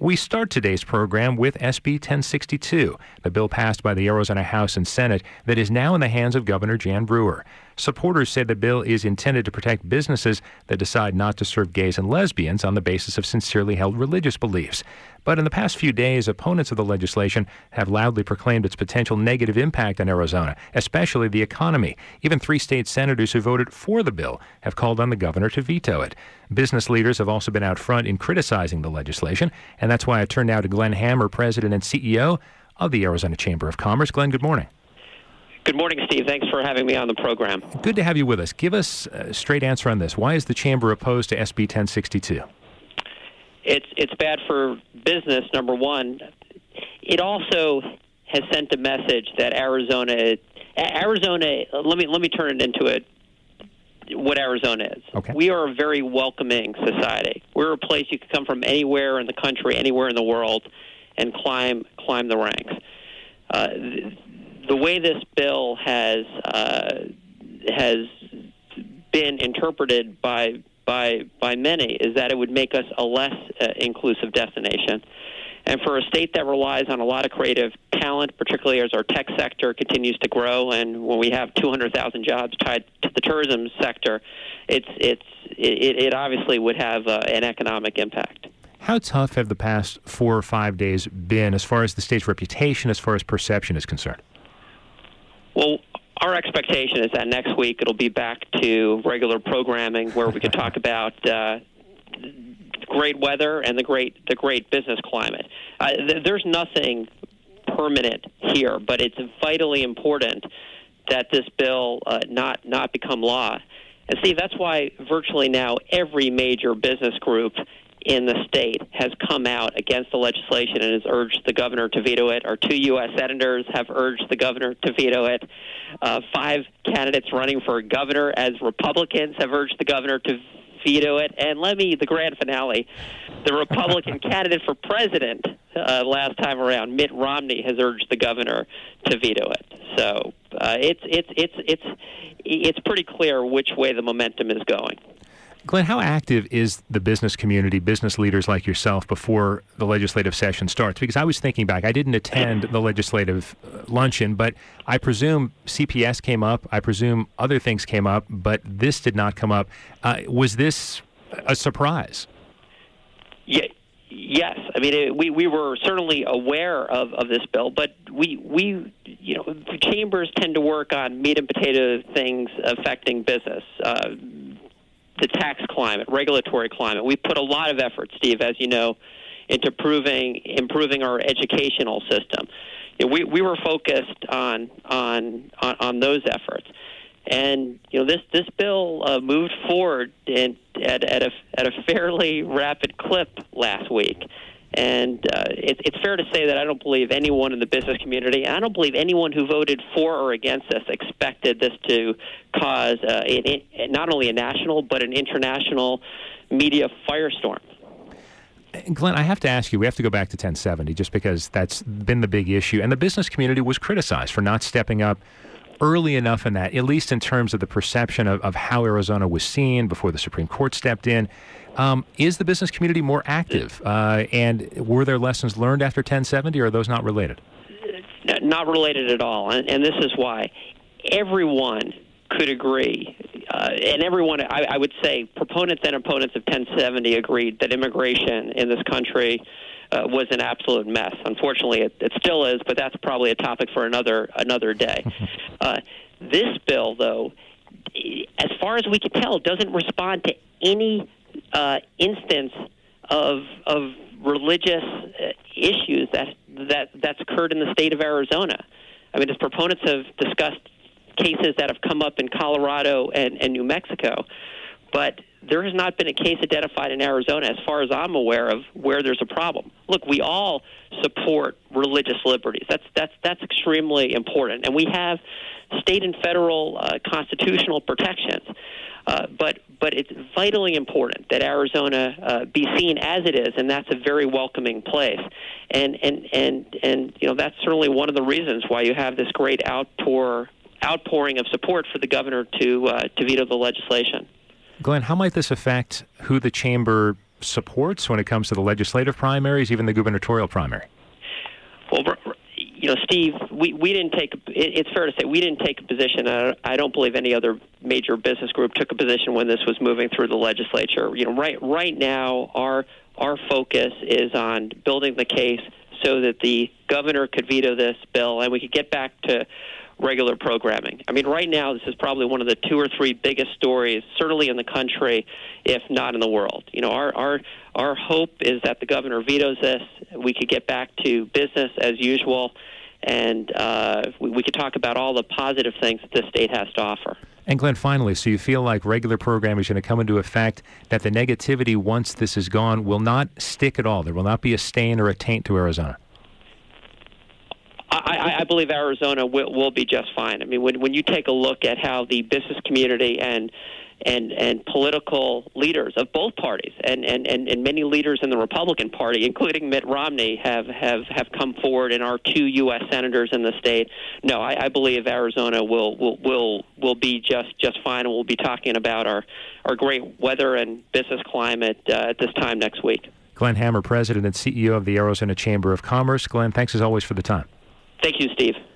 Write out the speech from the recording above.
We start today's program with SB 1062, the bill passed by the Arizona House and Senate that is now in the hands of Governor Jan Brewer. Supporters say the bill is intended to protect businesses that decide not to serve gays and lesbians on the basis of sincerely held religious beliefs. But in the past few days, opponents of the legislation have loudly proclaimed its potential negative impact on Arizona, especially the economy. Even 3 state senators who voted for the bill have called on the governor to veto it. Business leaders have also been out front in criticizing the legislation, and that's why I turn now to Glenn Hammer, President and CEO of the Arizona Chamber of Commerce. Glenn, good morning. Good morning, Steve. Thanks for having me on the program. Good to have you with us. Give us a straight answer on this. Why is the Chamber opposed to SB 1062? It's bad for business, number one. It also has sent a message that Arizona, let me turn it into what Arizona is. Okay. We are a very welcoming society. We're a place you can come from anywhere in the country, anywhere in the world, and climb the ranks. The way this bill has been interpreted by many is that it would make us a less inclusive destination. And for a state that relies on a lot of creative talent, particularly as our tech sector continues to grow, and when we have 200,000 jobs tied to the tourism sector, it obviously would have an economic impact. How tough have the past 4 or 5 days been as far as the state's reputation, as far as perception is concerned? Well, our expectation is that next week it'll be back to regular programming where we can talk about great weather and the great business climate. There's nothing permanent here, but it's vitally important that this bill not become law. And see, that's why virtually now every major business group in the state has come out against the legislation and has urged the governor to veto it. Our 2 U.S. senators have urged the governor to veto it. 5 candidates running for governor as Republicans have urged the governor to veto it. And the grand finale, the Republican candidate for president last time around, Mitt Romney, has urged the governor to veto it. So it's pretty clear which way the momentum is going. Glenn, how active is the business community, business leaders like yourself, before the legislative session starts? Because I was thinking back, I didn't attend the legislative luncheon, but I presume CPS came up, I presume other things came up, but this did not come up. Was this a surprise? Yeah. Yes, I mean we were certainly aware of this bill, but we chambers tend to work on meat and potato things affecting business. The tax climate, regulatory climate. We put a lot of effort, Steve, as you know, into improving our educational system. We were focused on those efforts, and this bill moved forward at a fairly rapid clip last week. And it's fair to say that I don't believe anyone in the business community, and I don't believe anyone who voted for or against this expected this to cause not only a national but an international media firestorm. Glenn, I have to ask you, we have to go back to 1070 just because that's been the big issue. And the business community was criticized for not stepping up early enough in that, at least in terms of the perception of how Arizona was seen before the Supreme Court stepped in. Is the business community more active? And were there lessons learned after 1070, or are those not related? Not related at all. And this is why. Everyone could agree, and everyone, I would say, proponents and opponents of 1070 agreed that immigration in this country was an absolute mess. Unfortunately, it still is, but that's probably a topic for another day. This bill, though, as far as we can tell, doesn't respond to any instance of religious issues that's occurred in the state of Arizona. I mean, as proponents have discussed cases that have come up in Colorado and New Mexico, but there has not been a case identified in Arizona, as far as I'm aware of, where there's a problem. Look, we all support religious liberties. That's extremely important, and we have state and federal constitutional protections. But it's vitally important that Arizona be seen as it is, and that's a very welcoming place. And that's certainly one of the reasons why you have this great outpouring of support for the governor to veto the legislation. Glenn, how might this affect who the chamber supports when it comes to the legislative primaries, even the gubernatorial primary? Well, Steve, we didn't take. It's fair to say we didn't take a position. I don't believe any other major business group took a position when this was moving through the legislature. Right now, our focus is on building the case so that the governor could veto this bill and we could get back to regular programming. I mean, right now, this is probably one of the 2 or 3 biggest stories, certainly in the country, if not in the world. Our hope is that the governor vetoes this. We could get back to business as usual, and we could talk about all the positive things that this state has to offer. And Glenn, finally, so you feel like regular programming is going to come into effect, that the negativity, once this is gone, will not stick at all? There will not be a stain or a taint to Arizona? I believe Arizona will be just fine. I mean, when you take a look at how the business community and political leaders of both parties and many leaders in the Republican Party, including Mitt Romney, have come forward, and our 2 U.S. senators in the state. No, I believe Arizona will be just fine, and we'll be talking about our great weather and business climate at this time next week. Glenn Hammer, President and CEO of the Arizona Chamber of Commerce. Glenn, thanks as always for the time. Thank you, Steve.